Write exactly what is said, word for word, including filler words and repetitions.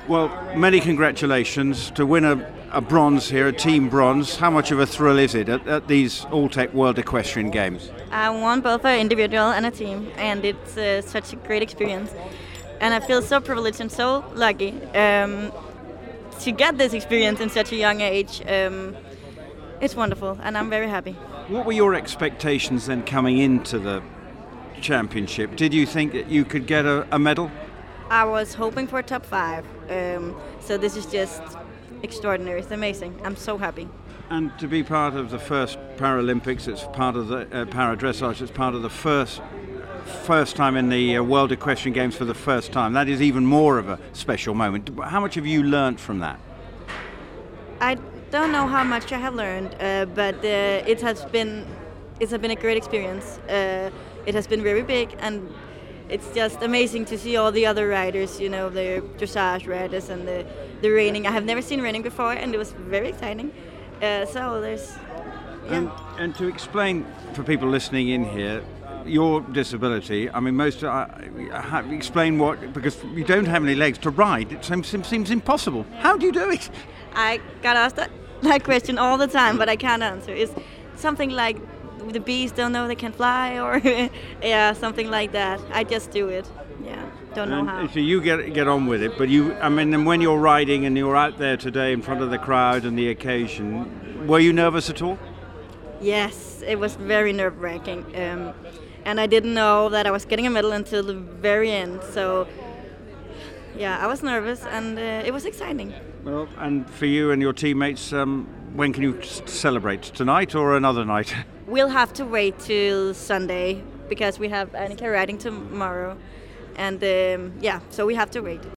Well, many congratulations to win a, a bronze here, a team bronze. How much of a thrill is it at, at these Alltech World Equestrian Games? I won both an individual and a team, and it's uh, such a great experience. And I feel so privileged and so lucky um, to get this experience in such a young age. Um, it's wonderful, and I'm very happy. What were your expectations then coming into the championship? Did you think that you could get a, a medal? I was hoping for top five, um, so this is just extraordinary. It's amazing. I'm so happy. And to be part of the first Paralympics, it's part of the uh, para-dressage, it's part of the first first time in the uh, World Equestrian Games for the first time. That is even more of a special moment. How much have you learnt from that? I don't know how much I have learned, uh, but uh, it has been it has been a great experience. Uh, it has been very big, and it's just amazing to see all the other riders, you know, the dressage riders and the, the reining. I have never seen reining before, and it was very exciting. Uh, so there's... Yeah. And, and to explain for people listening in here, your disability, I mean, most... Uh, have, explain what... Because you don't have any legs to ride, it seems, seems impossible. How do you do it? I got asked that, that question all the time, but I can't answer. It's something like... the bees don't know they can fly, or yeah, something like that. I just do it. Yeah, don't know and how. So you get get on with it, but you, I mean, and when you're riding and you're out there today in front of the crowd and the occasion, were you nervous at all? Yes, it was very nerve-wracking, um, and I didn't know that I was getting a medal until the very end. So yeah, I was nervous, and uh, it was exciting. Well, and for you and your teammates, um, when can you celebrate? Tonight or another night? We'll have to wait till Sunday because we have Annika riding tomorrow, and um, yeah, so we have to wait.